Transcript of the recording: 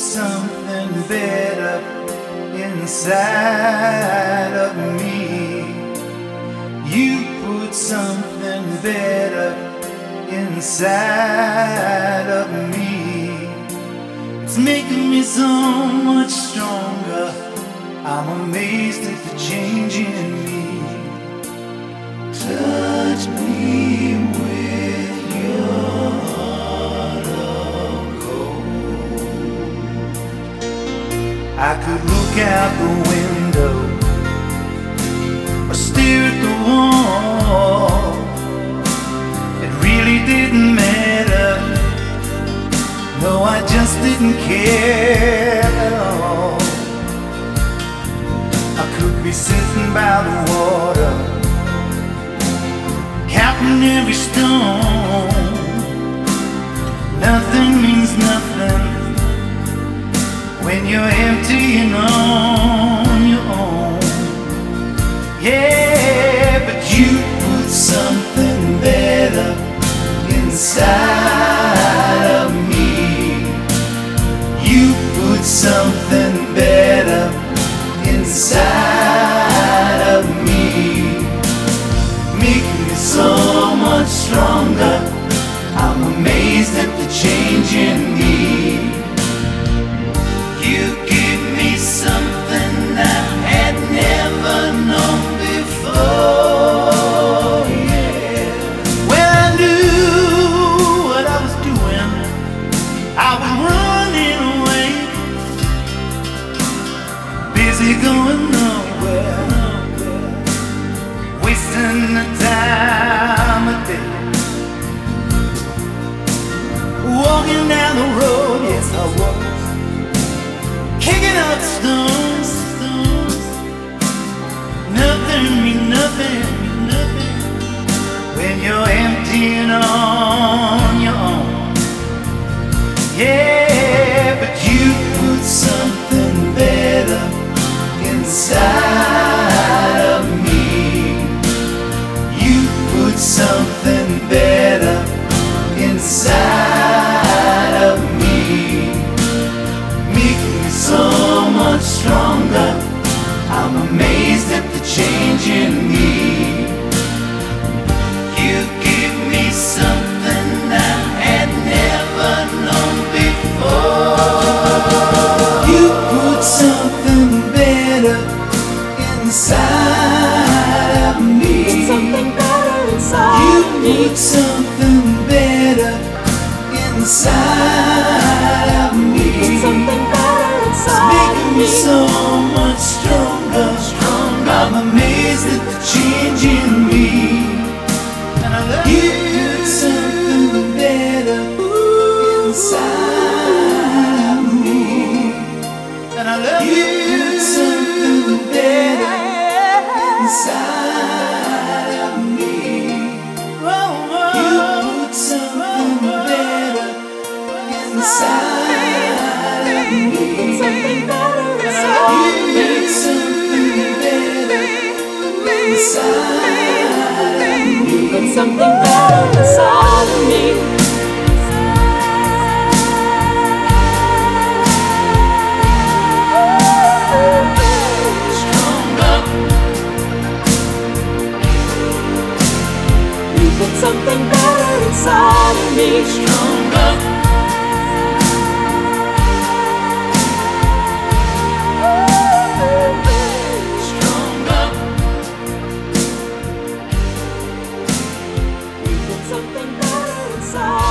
something better inside of me. You put something better inside of me. It's making me so much stronger. I'm amazed at the change in me. Touch me with your heart of gold. I could look out the window or stare at the wall. It really didn't matter. No, I just didn't care at all. I could be sitting by the water, counting every stone. Nothing means nothing when you're empty and on your own. Yeah, but you put something better inside of me. You put something better inside of me, making me so much stronger. I'm amazed at the change in me. You give me something I had never known before. Yeah. When I knew what I was doing, I was running away, busy going nowhere, wasting the time of day. Walking down the road, yes I was, kicking up stones. Nothing means nothing when you're empty and on your own. Yeah, but you put something better inside of me. You put something better inside of me, making me so much stronger. I'm amazed at the change in me. You give me something I had never known before. You put something better inside of me. Something better inside you of me. Put something better inside of me. Something better inside Making of me me. so much stronger. I'm amazed at the change in me. And I love you. Put something better inside of me. And I love you. Put something better inside of me. You put something better inside of me. Something better You inside of me. put something better inside of me. Put something better inside of me. Stronger. You put something better inside of me. Stronger. Stronger. You put something better inside.